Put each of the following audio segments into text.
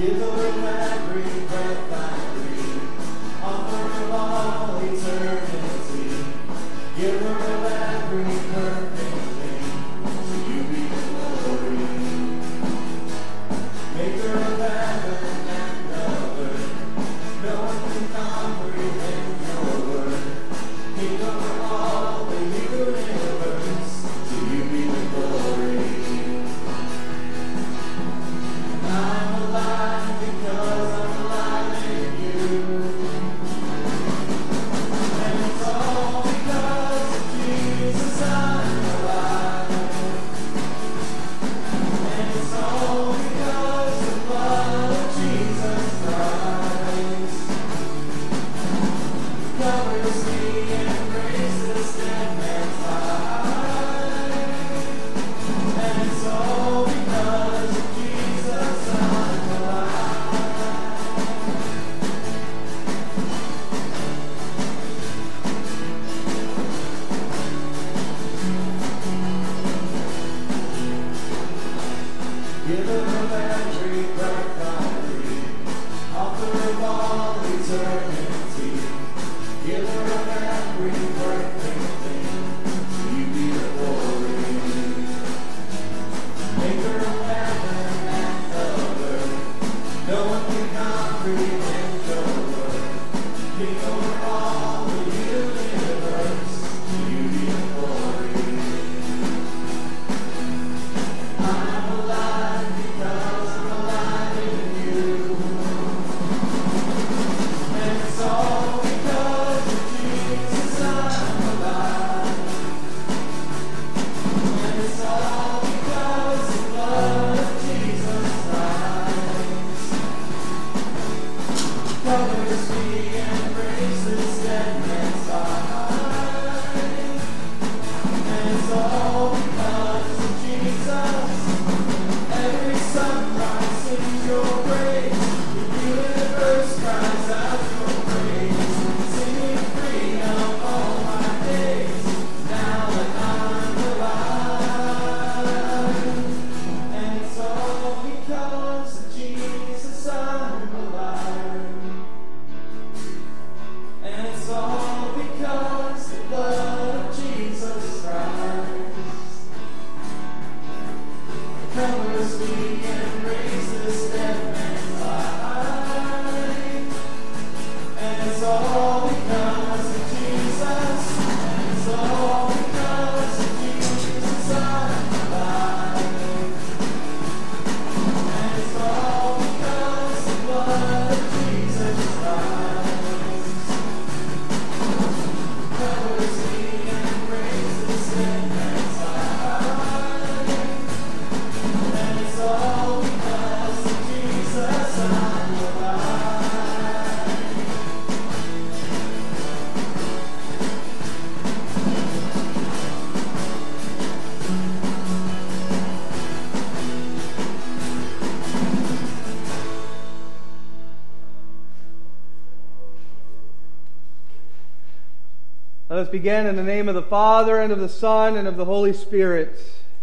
Let us begin in the name of the Father, and of the Son, and of the Holy Spirit.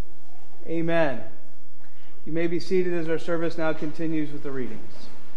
Amen. You may be seated as our service now continues with the readings.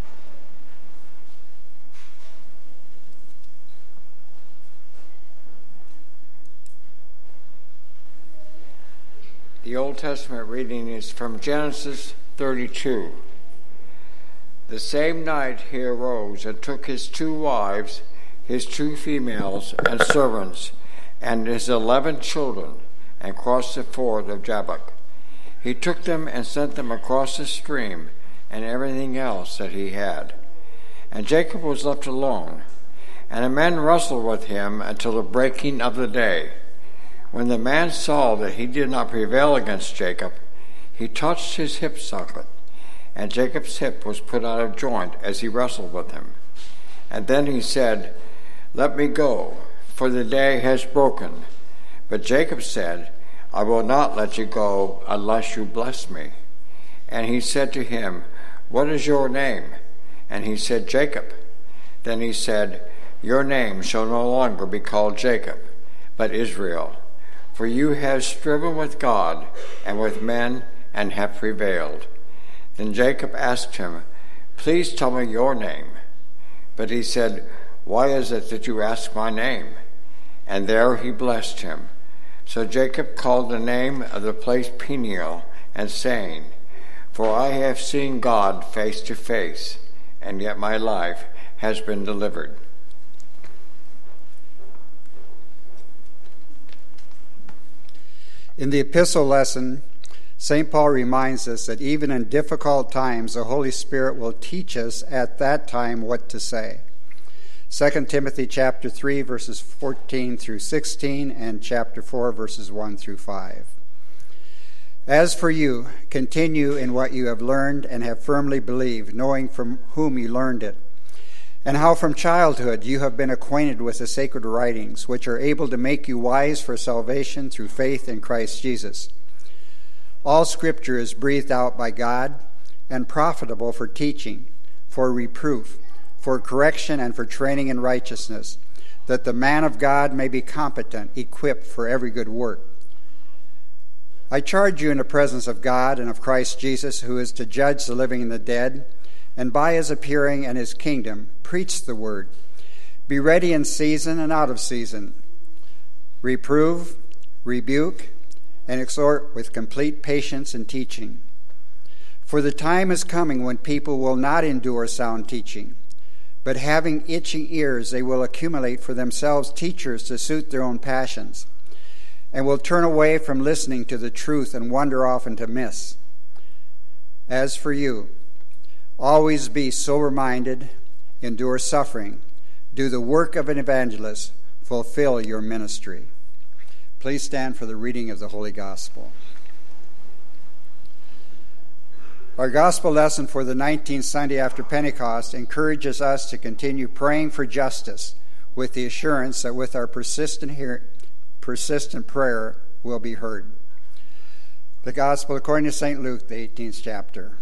The Old Testament reading is from Genesis 32. The same night he arose and took his 2 wives, his 2 females and servants, and his 11 children, and crossed the ford of Jabbok. He took them and sent them across the stream, and everything else that he had. And Jacob was left alone, and the men wrestled with him until the breaking of the day. When the man saw that he did not prevail against Jacob, he touched his hip socket, and Jacob's hip was put out of joint as he wrestled with him. And then he said, "Let me go, for the day has broken." But Jacob said, "I will not let you go unless you bless me." And he said to him, "What is your name?" And he said, "Jacob." Then he said, "Your name shall no longer be called Jacob, but Israel, for you have striven with God and with men and have prevailed." Then Jacob asked him, "Please tell me your name." But he said, "Why is it that you ask my name?" And there he blessed him. So Jacob called the name of the place Peniel, and saying, "For I have seen God face to face, and yet my life has been delivered." In the epistle lesson, St. Paul reminds us that even in difficult times, the Holy Spirit will teach us at that time what to say. 2 Timothy chapter 3, verses 14 through 16, and chapter 4, verses 1 through 5. As for you, continue in what you have learned and have firmly believed, knowing from whom you learned it, and how from childhood you have been acquainted with the sacred writings, which are able to make you wise for salvation through faith in Christ Jesus. All Scripture is breathed out by God and profitable for teaching, for reproof, for correction, and for training in righteousness, that the man of God may be competent, equipped for every good work. I charge you in the presence of God and of Christ Jesus, who is to judge the living and the dead, and by his appearing and his kingdom, preach the word. Be ready in season and out of season. Reprove, rebuke, and exhort with complete patience and teaching. For the time is coming when people will not endure sound teaching, but having itching ears, they will accumulate for themselves teachers to suit their own passions, and will turn away from listening to the truth and wander off into myths. As for you, always be sober-minded, endure suffering, do the work of an evangelist, fulfill your ministry. Please stand for the reading of the Holy Gospel. Our gospel lesson for the 19th Sunday after Pentecost encourages us to continue praying for justice with the assurance that with our persistent prayer will be heard. The Gospel according to St. Luke, the 18th chapter.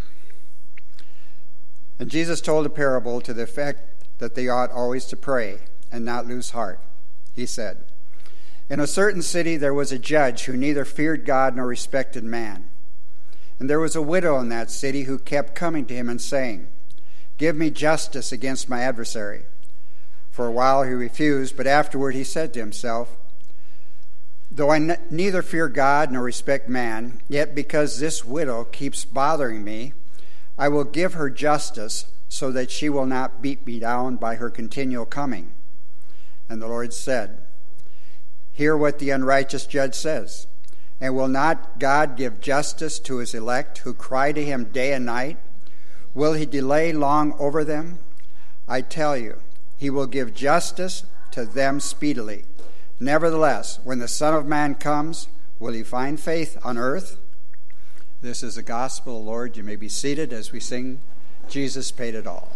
And Jesus told a parable to the effect that they ought always to pray and not lose heart. He said, "In a certain city there was a judge who neither feared God nor respected man. And there was a widow in that city who kept coming to him and saying, 'Give me justice against my adversary.' For a while he refused, but afterward he said to himself, 'Though I neither fear God nor respect man, yet because this widow keeps bothering me, I will give her justice so that she will not beat me down by her continual coming.' And the Lord said, 'Hear what the unrighteous judge says. And will not God give justice to his elect who cry to him day and night? Will he delay long over them? I tell you, he will give justice to them speedily. Nevertheless, when the Son of Man comes, will he find faith on earth?'" This is the gospel of the Lord. You may be seated as we sing, "Jesus Paid It All."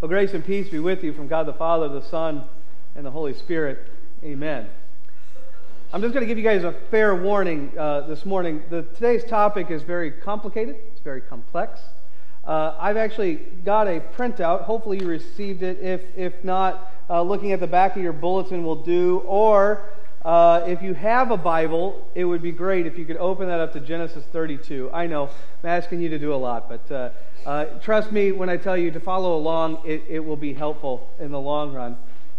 grace and peace be with you from God the Father, the Son, and the Holy Spirit. Amen. I'm just going to give you guys a fair warning this morning. Today's topic is very complicated. It's very complex. I've actually got a printout. Hopefully you received it. If not, looking at the back of your bulletin will do. Or if you have a Bible, it would be great if you could open that up to Genesis 32. I know I'm asking you to do a lot, but trust me when I tell you to follow along. It will be helpful in the long run.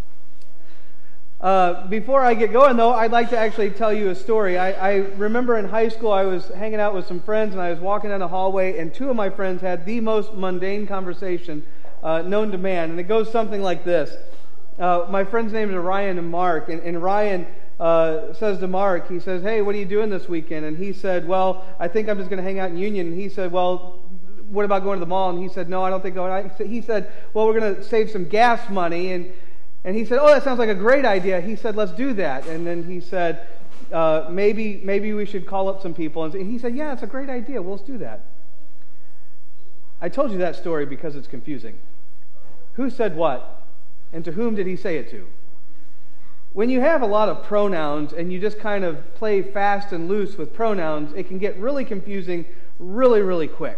Before I get going, though, I'd like to actually tell you a story. I remember in high school I was hanging out with some friends, and I was walking down the hallway, and two of my friends had the most mundane conversation known to man, and it goes something like this. My friends' names are Ryan and Mark, and Ryan says to Mark, he says, "Hey, what are you doing this weekend?" And he said, "Well, I think I'm just going to hang out in Union." And he said, "Well, what about going to the mall?" And he said, "No, I don't think going." He said, "Well, we're going to save some gas money." And he said, "Oh, that sounds like a great idea." He said, "Let's do that." And then he said, maybe we should call up some people. And he said, "Yeah, it's a great idea. Well, let's do that." I told you that story because it's confusing. Who said what? And to whom did he say it to? When you have a lot of pronouns and you just kind of play fast and loose with pronouns, it can get really confusing really, really quick.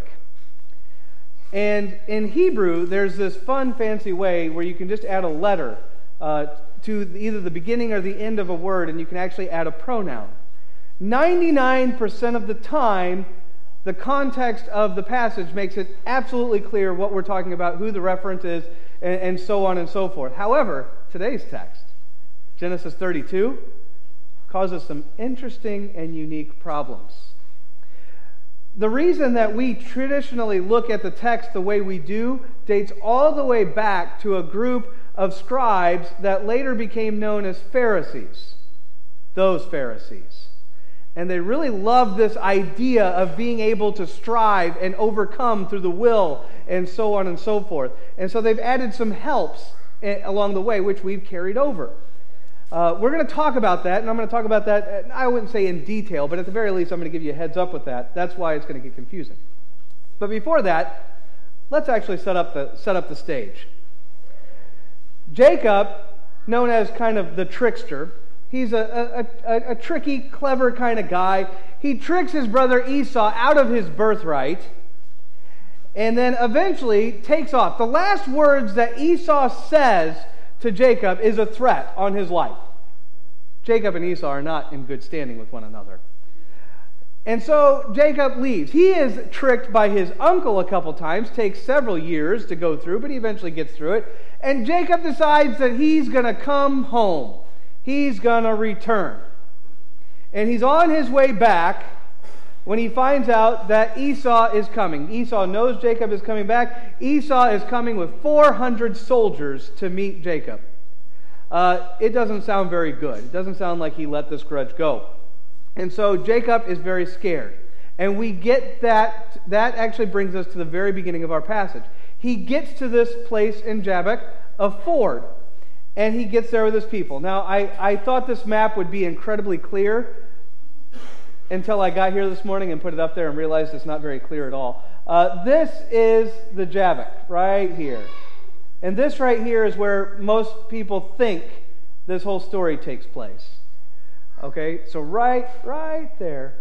And in Hebrew, there's this fun, fancy way where you can just add a letter to either the beginning or the end of a word, and you can actually add a pronoun. 99% of the time, the context of the passage makes it absolutely clear what we're talking about, who the reference is, and so on and so forth. However, today's text, Genesis 32, causes some interesting and unique problems. The reason that we traditionally look at the text the way we do dates all the way back to a group of scribes that later became known as Pharisees. Those Pharisees. And they really loved this idea of being able to strive and overcome through the will and so on and so forth. And so they've added some helps along the way, which we've carried over. We're going to talk about that, and I'm going to talk about that, I wouldn't say in detail, but at the very least I'm going to give you a heads up with that. That's why it's going to get confusing. But before that, let's actually set up the stage. Jacob, known as kind of the trickster, he's a tricky, clever kind of guy. He tricks his brother Esau out of his birthright, and then eventually takes off. The last words that Esau says to Jacob is a threat on his life. Jacob and Esau are not in good standing with one another. And so Jacob leaves. He is tricked by his uncle a couple times, takes several years to go through, but he eventually gets through it. And Jacob decides that he's going to come home. He's going to return. And he's on his way back when he finds out that Esau is coming. Esau knows Jacob is coming back. Esau is coming with 400 soldiers to meet Jacob. It doesn't sound very good. It doesn't sound like he let this grudge go. And so Jacob is very scared. And we get that actually brings us to the very beginning of our passage. He gets to this place in Jabbok, a ford, and he gets there with his people. Now, I thought this map would be incredibly clear until I got here this morning and put it up there and realized it's not very clear at all. This is the Jabbok, right here. And this right here is where most people think this whole story takes place. Okay, so right there.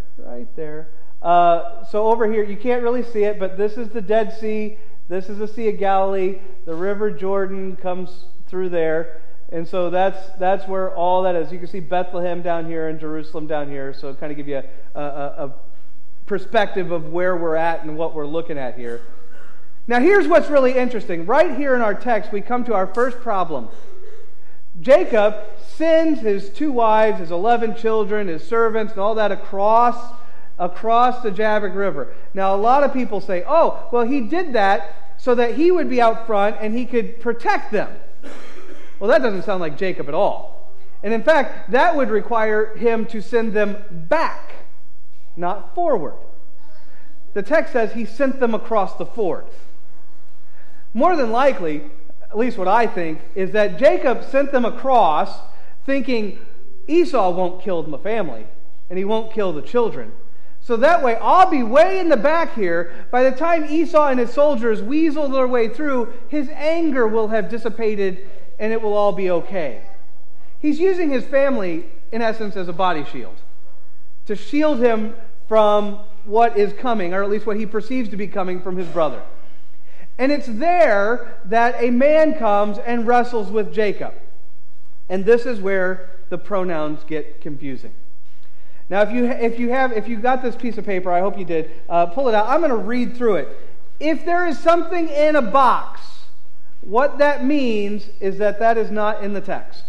So over here, you can't really see it, but this is the Dead Sea. This is the Sea of Galilee. The River Jordan comes through there. And so that's where all that is. You can see Bethlehem down here and Jerusalem down here. So kind of give you a perspective of where we're at and what we're looking at here. Now here's what's really interesting. Right here in our text, we come to our first problem. Jacob sends his 2 wives, his 11 children, his servants, and all that across the Jabbok River. Now a lot of people say, oh, well, he did that so that he would be out front and he could protect them. Well, that doesn't sound like Jacob at all. And in fact, that would require him to send them back, not forward. The text says he sent them across the ford. More than likely, at least what I think, is that Jacob sent them across thinking Esau won't kill the family and he won't kill the children. So that way, I'll be way in the back here. By the time Esau and his soldiers weasel their way through, his anger will have dissipated and it will all be okay. He's using his family, in essence, as a body shield, to shield him from what is coming, or at least what he perceives to be coming from his brother. And it's there that a man comes and wrestles with Jacob. And this is where the pronouns get confusing. Now, if you got this piece of paper, I hope you did, pull it out. I'm going to read through it. If there is something in a box, what that means is that is not in the text.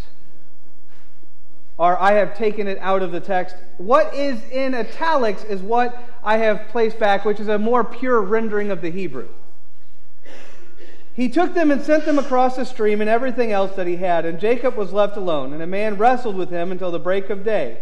Or I have taken it out of the text. What is in italics is what I have placed back, which is a more pure rendering of the Hebrew. He took them and sent them across the stream and everything else that he had, and Jacob was left alone, and a man wrestled with him until the break of day.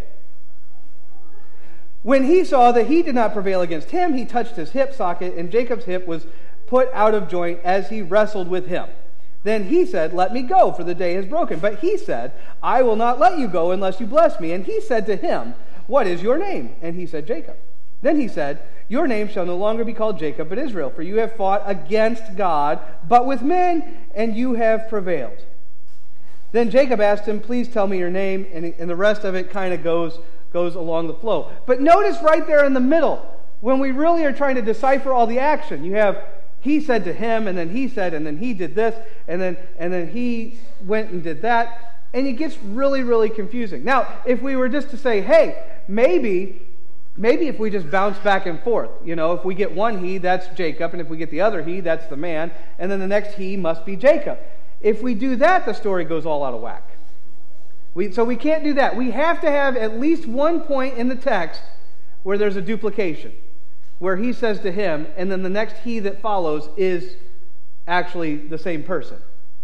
When he saw that he did not prevail against him, he touched his hip socket, and Jacob's hip was put out of joint as he wrestled with him. Then he said, "Let me go, for the day is broken." But he said, "I will not let you go unless you bless me." And he said to him, "What is your name?" And he said, "Jacob." Then he said, "Your name shall no longer be called Jacob, but Israel, for you have fought against God, but with men, and you have prevailed." Then Jacob asked him, "Please tell me your name," and the rest of it kind of goes along the flow. But notice right there in the middle, when we really are trying to decipher all the action, you have he said to him, and then he said, and then he did this, and then he went and did that, and it gets really, really confusing. Now, if we were just to say, hey, maybe if we just bounce back and forth, if we get one he, that's Jacob, and if we get the other he, that's the man, and then the next he must be Jacob. If we do that, the story goes all out of whack. So we can't do that. We have to have at least one point in the text where there's a duplication, where he says to him, and then the next he that follows is actually the same person.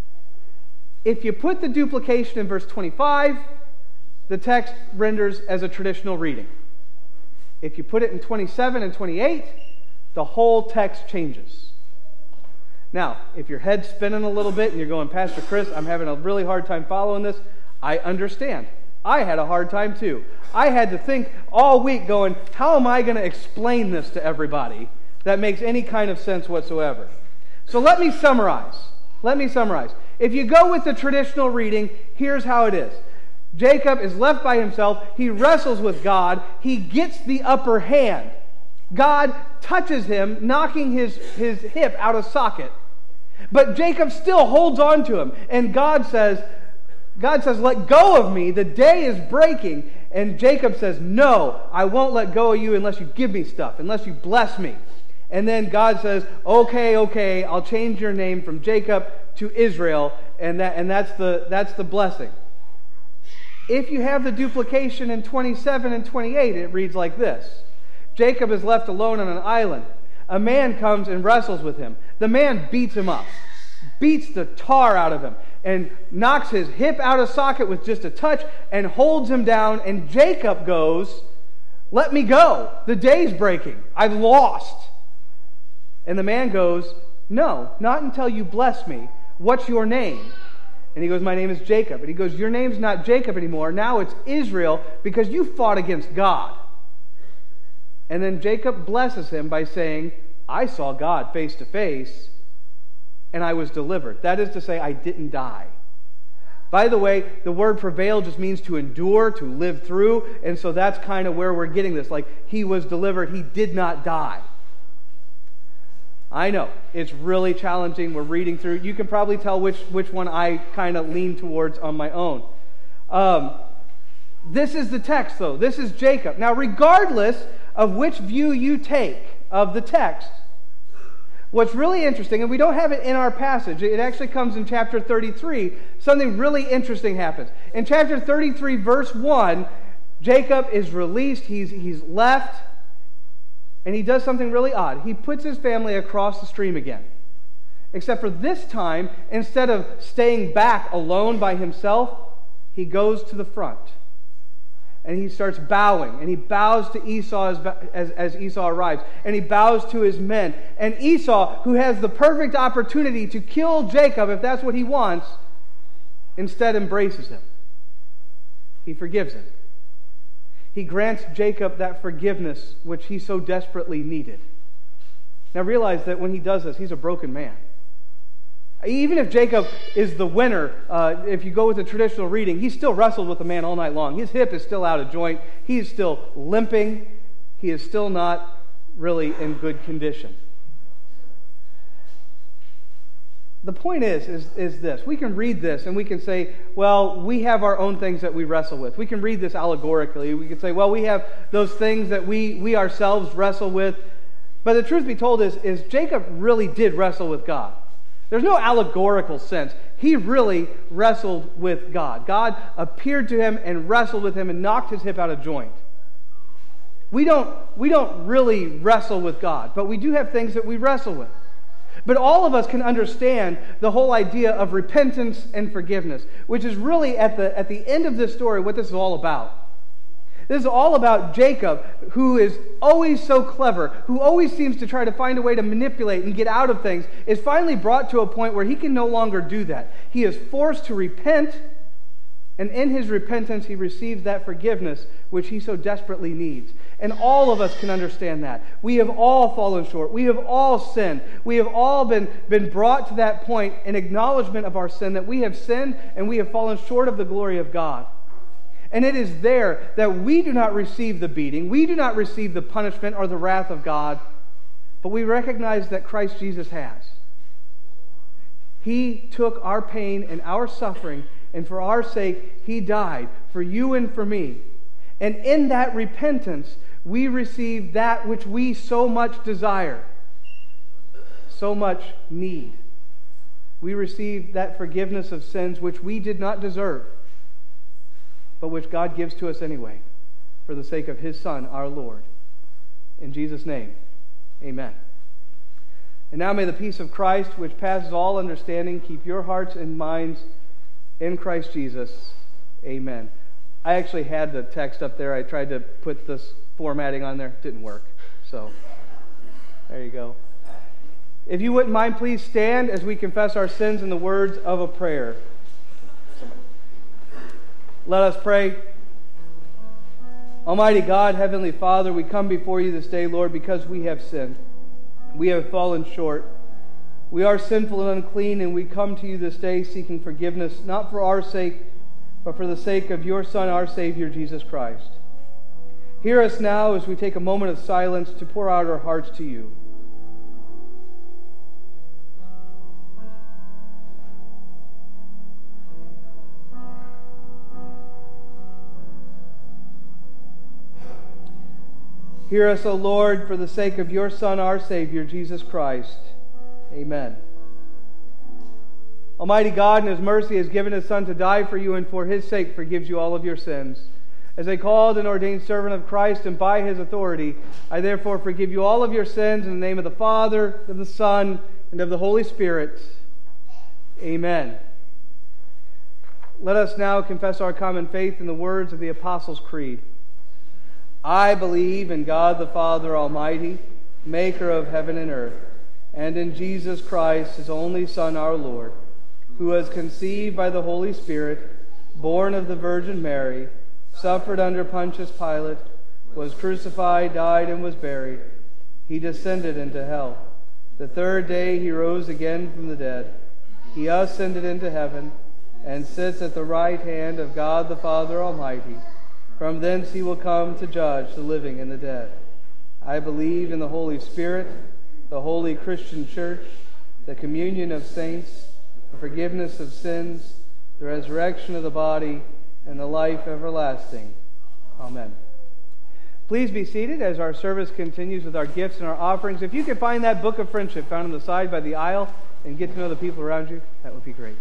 If you put the duplication in verse 25, the text renders as a traditional reading. If you put it in 27 and 28, the whole text changes. Now, if your head's spinning a little bit and you're going, "Pastor Chris, I'm having a really hard time following this," I understand. I had a hard time too. I had to think all week going, how am I going to explain this to everybody that makes any kind of sense whatsoever? So let me summarize. If you go with the traditional reading, here's how it is. Jacob is left by himself. He wrestles with God. He gets the upper hand. God touches him, knocking his hip out of socket. But Jacob still holds on to him. And God says, "Let go of me. The day is breaking." And Jacob says, "No, I won't let go of you unless you give me stuff, unless you bless me." And then God says, okay, I'll change your name from Jacob to Israel, and that's the blessing. If you have the duplication in 27 and 28, it reads like this. Jacob is left alone on an island. A man comes and wrestles with him. The man beats him up, beats the tar out of him, and knocks his hip out of socket with just a touch and holds him down. And Jacob goes, "Let me go. The day's breaking. I've lost." And the man goes, "No, not until you bless me. What's your name?" And he goes, "My name is Jacob." And he goes, "Your name's not Jacob anymore. Now it's Israel, because you fought against God." And then Jacob blesses him by saying, "I saw God face to face, and I was delivered." That is to say, I didn't die. By the way, the word prevail just means to endure, to live through, and so that's kind of where we're getting this. Like, he was delivered, he did not die. I know, it's really challenging. We're reading through. You can probably tell which one I kind of lean towards on my own. This is the text, though. This is Jacob. Now, regardless of which view you take of the text, what's really interesting, and we don't have it in our passage, it actually comes in chapter 33, something really interesting happens. In chapter 33, verse 1, Jacob is released, he's left, and he does something really odd. He puts his family across the stream again. Except for this time, instead of staying back alone by himself, he goes to the front. And he starts bowing, and he bows to Esau as Esau arrives, and he bows to his men. And Esau, who has the perfect opportunity to kill Jacob if that's what he wants, instead embraces him. He forgives him. He grants Jacob that forgiveness which he so desperately needed. Now realize that when he does this, he's a broken man. Even if Jacob is the winner, if you go with the traditional reading, he still wrestled with the man all night long. His hip is still out of joint. He is still limping. He is still not really in good condition. The point is this. We can read this and we can say, well, we have our own things that we wrestle with. We can read this allegorically. We can say, well, we have those things that we ourselves wrestle with. But the truth be told is Jacob really did wrestle with God. There's no allegorical sense. He really wrestled with God. God appeared to him and wrestled with him and knocked his hip out of joint. We don't really wrestle with God, but we do have things that we wrestle with. But all of us can understand the whole idea of repentance and forgiveness, which is really at the end of this story what this is all about. This is all about Jacob, who is always so clever, who always seems to try to find a way to manipulate and get out of things, is finally brought to a point where he can no longer do that. He is forced to repent, and in his repentance he receives that forgiveness which he so desperately needs. And all of us can understand that. We have all fallen short. We have all sinned. We have all been brought to that point in acknowledgement of our sin, that we have sinned and we have fallen short of the glory of God. And it is there that we do not receive the beating, we do not receive the punishment or the wrath of God, but we recognize that Christ Jesus has. He took our pain and our suffering, and for our sake, He died, for you and for me. And in that repentance, we receive that which we so much desire, so much need. We receive that forgiveness of sins which we did not deserve, but which God gives to us anyway, for the sake of His Son, our Lord. In Jesus' name, amen. And now may the peace of Christ, which passes all understanding, keep your hearts and minds in Christ Jesus. Amen. I actually had the text up there. I tried to put this formatting on there. It didn't work. So, there you go. If you wouldn't mind, please stand as we confess our sins in the words of a prayer. Let us pray. Almighty God, Heavenly Father, we come before you this day, Lord, because we have sinned. We have fallen short. We are sinful and unclean, and we come to you this day seeking forgiveness, not for our sake, but for the sake of your Son, our Savior, Jesus Christ. Hear us now as we take a moment of silence to pour out our hearts to you. Hear us, O Lord, for the sake of your Son, our Savior, Jesus Christ. Amen. Almighty God, in His mercy, has given His Son to die for you, and for His sake forgives you all of your sins. As a called and ordained servant of Christ, and by His authority, I therefore forgive you all of your sins in the name of the Father, of the Son, and of the Holy Spirit. Amen. Let us now confess our common faith in the words of the Apostles' Creed. I believe in God the Father Almighty, maker of heaven and earth, and in Jesus Christ, His only Son, our Lord, who was conceived by the Holy Spirit, born of the Virgin Mary, suffered under Pontius Pilate, was crucified, died, and was buried. He descended into hell. The third day He rose again from the dead. He ascended into heaven, and sits at the right hand of God the Father Almighty. From thence He will come to judge the living and the dead. I believe in the Holy Spirit, the holy Christian Church, the communion of saints, the forgiveness of sins, the resurrection of the body, and the life everlasting. Amen. Please be seated as our service continues with our gifts and our offerings. If you could find that book of friendship found on the side by the aisle and get to know the people around you, that would be great.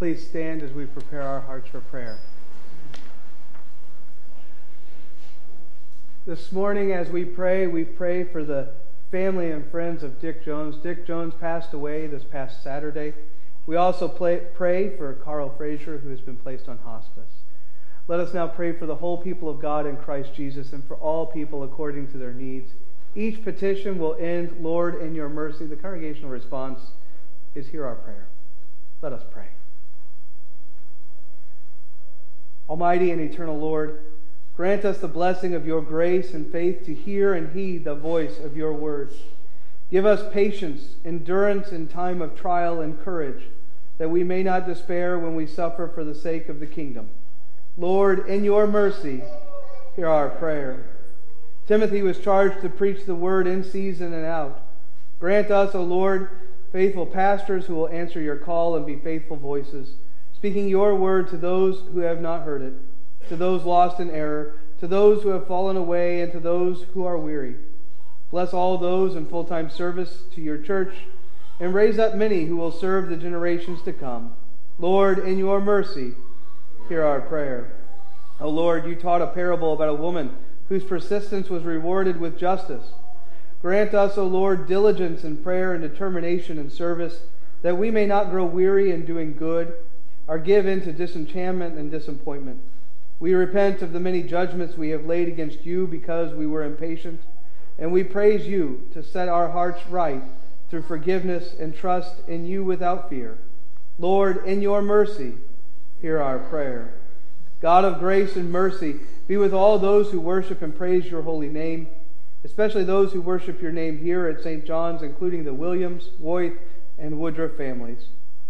please stand as we prepare our hearts for prayer. This morning as we pray for the family and friends of Dick Jones. Dick Jones passed away this past Saturday. We also pray for Carl Frazier, who has been placed on hospice. Let us now pray for the whole people of God in Christ Jesus and for all people according to their needs. Each petition will end, Lord, in your mercy. The congregational response is, hear our prayer. Let us pray. Almighty and eternal Lord, grant us the blessing of your grace and faith to hear and heed the voice of your word. Give us patience, endurance in time of trial, and courage, that we may not despair when we suffer for the sake of the kingdom. Lord, in your mercy, hear our prayer. Timothy was charged to preach the word in season and out. Grant us, O Lord, faithful pastors who will answer your call and be faithful voices, speaking your word to those who have not heard it, to those lost in error, to those who have fallen away, and to those who are weary. Bless all those in full-time service to your church, and raise up many who will serve the generations to come. Lord, in your mercy, hear our prayer. O Lord, you taught a parable about a woman whose persistence was rewarded with justice. Grant us, O Lord, diligence in prayer and determination in service, that we may not grow weary in doing good, or give in to disenchantment and disappointment. We repent of the many judgments we have laid against you because we were impatient, and we praise you to set our hearts right through forgiveness and trust in you without fear. Lord, in your mercy, hear our prayer. God of grace and mercy, be with all those who worship and praise your holy name, especially those who worship your name here at St. John's, including the Williams, Woith, and Woodruff families.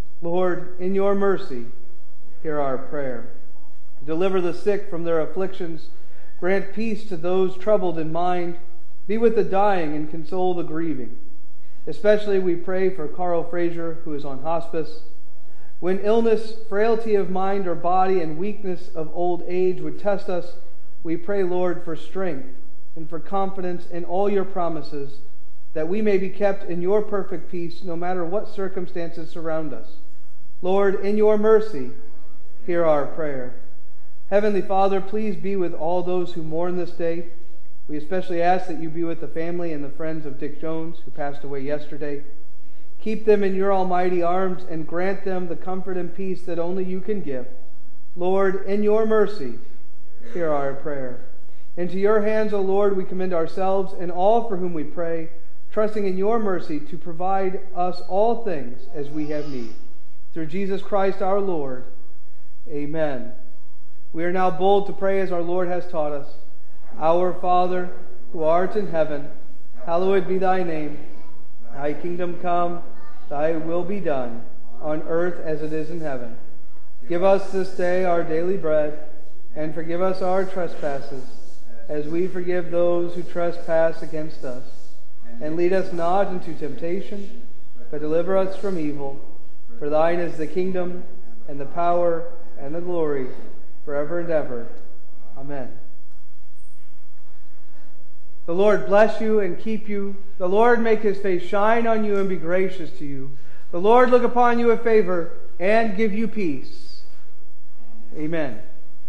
Lord, in your mercy, hear our prayer. Deliver the sick from their afflictions. Grant peace to those troubled in mind. Be with the dying and console the grieving. Especially we pray for Carl Frazier, who is on hospice. When illness, frailty of mind or body, and weakness of old age would test us, we pray, Lord, for strength and for confidence in all your promises, that we may be kept in your perfect peace no matter what circumstances surround us. Lord, in your mercy, hear our prayer. Heavenly Father, please be with all those who mourn this day. We especially ask that you be with the family and the friends of Dick Jones, who passed away yesterday. Keep them in your almighty arms and grant them the comfort and peace that only you can give. Lord, in your mercy, hear our prayer. Into your hands, O Lord, we commend ourselves and all for whom we pray, trusting in your mercy to provide us all things as we have need. Through Jesus Christ our Lord. Amen. We are now bold to pray as our Lord has taught us. Our Father, who art in heaven, hallowed be thy name. Thy kingdom come, thy will be done, on earth as it is in heaven. Give us this day our daily bread, and forgive us our trespasses, as we forgive those who trespass against us. And lead us not into temptation, but deliver us from evil. For thine is the kingdom, and the power, and the glory, forever and ever. Amen. The Lord bless you and keep you. The Lord make his face shine on you and be gracious to you. The Lord look upon you with favor and give you peace. Amen.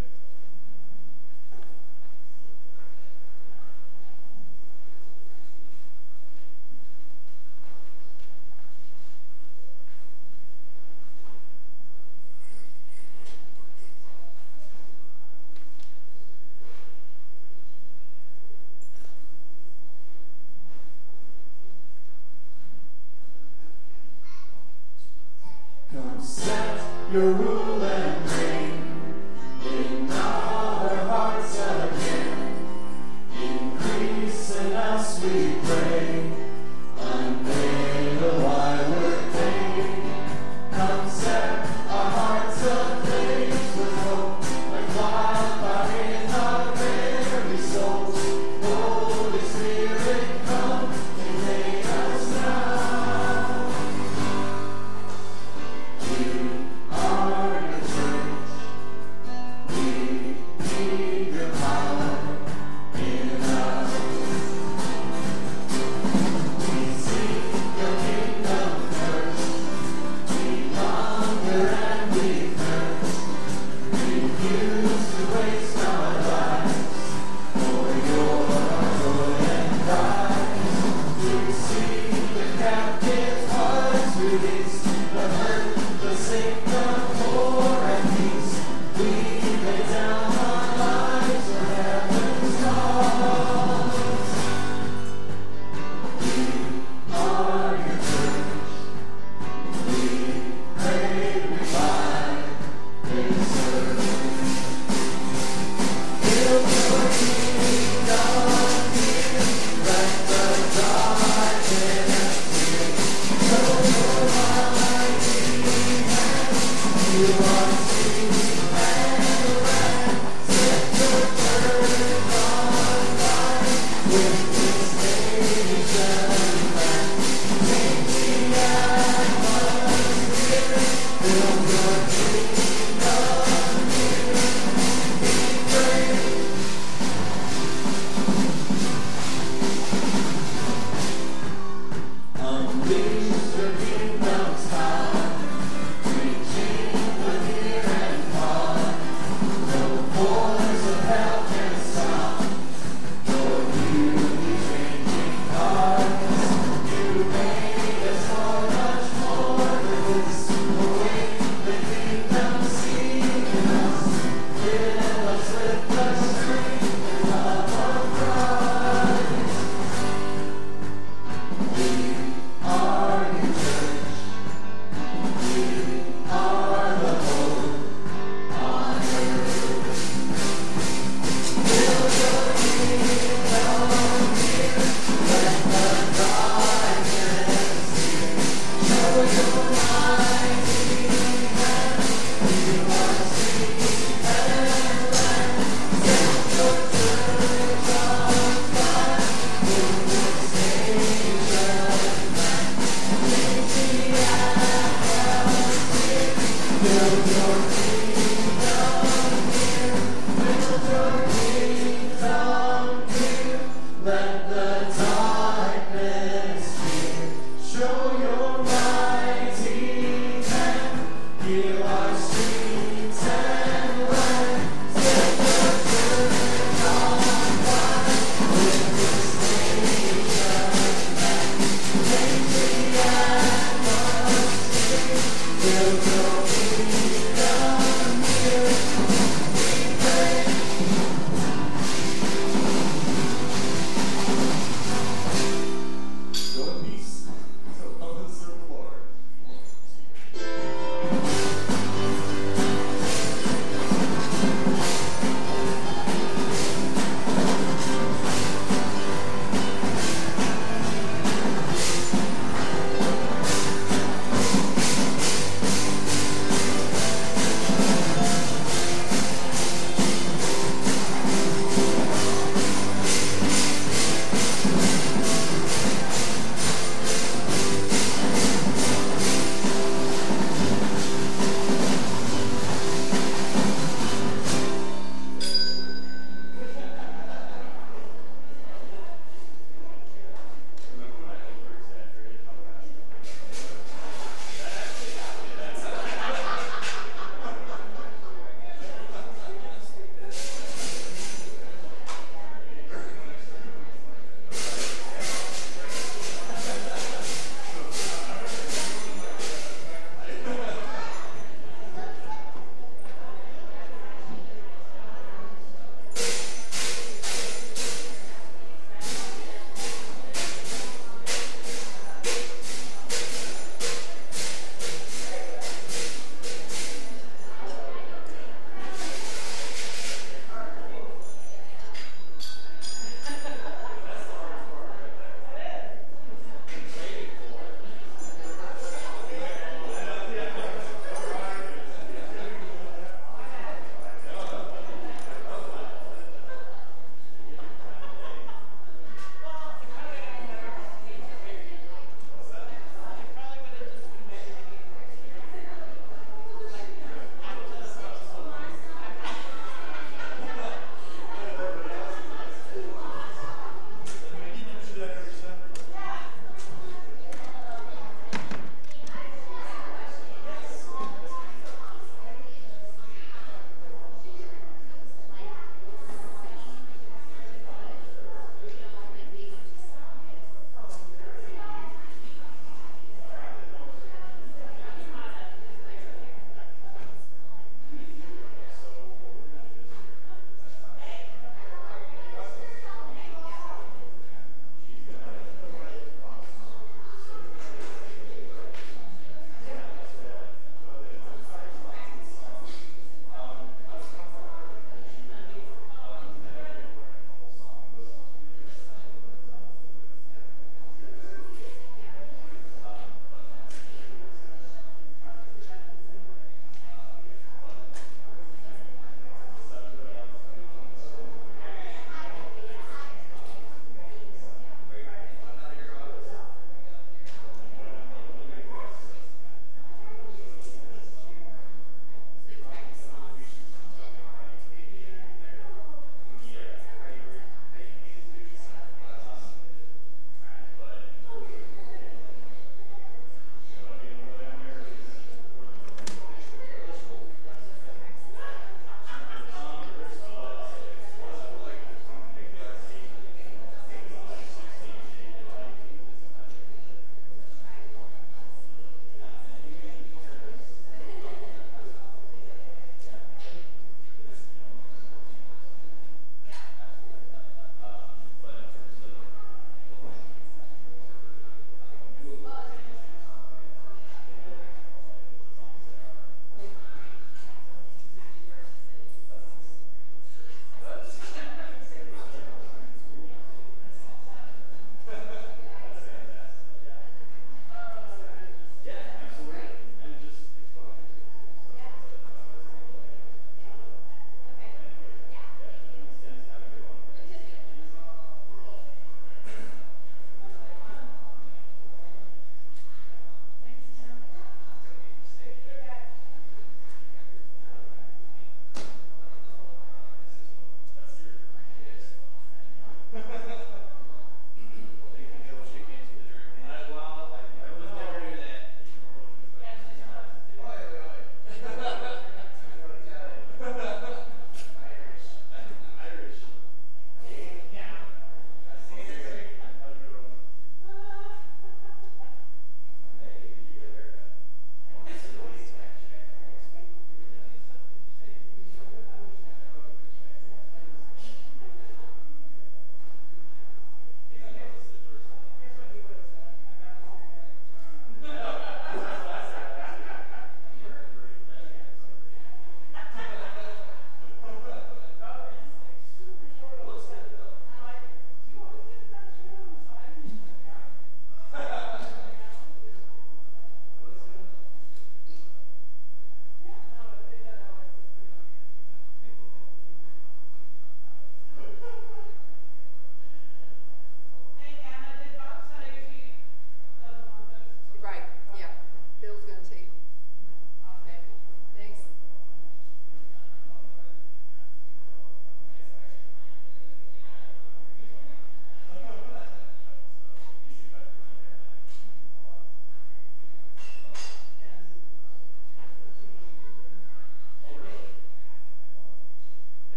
Your rule and reign in our hearts again. Increase in us, we pray. Unveil why we're pain. Come set our hearts ablaze with hope, like wildfire in our very souls. Holy Spirit, come and make us now. Show your mighty hand, heal our streets.